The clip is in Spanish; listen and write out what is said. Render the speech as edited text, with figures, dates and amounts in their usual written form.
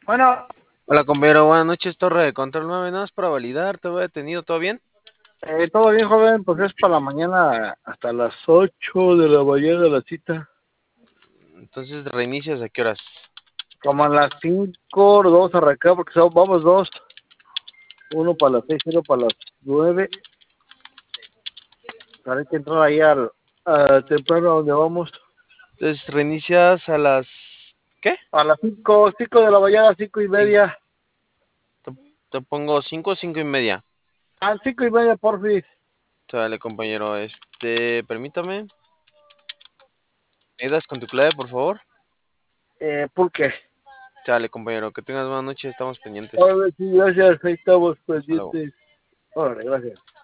Bueno, Hola compañero, buenas noches, Torre de Control 9, nada más para validar, te voy detenido, ¿todo bien? todo bien, joven, pues es para la mañana hasta las 8 de la mañana la cita. Entonces reinicias, ¿a qué horas? Como a las 5 nos vamos a arrancar porque vamos dos. Uno para las 6, uno para las 9. Hay que entrar ahí temprano a donde vamos. Entonces reinicias a las... ¿qué? A las 5 de la mañana, 5 y Cin- media. te, te pongo 5 o 5:30. A 5 y media, porfis. Dale compañero, permítame. ¿Me ayudas con tu clave, por favor? Pulque. Dale compañero, que tengas buena noche, estamos pendientes. Ahora sí, gracias, ahí estamos Hasta luego. pendientes. Órale, gracias.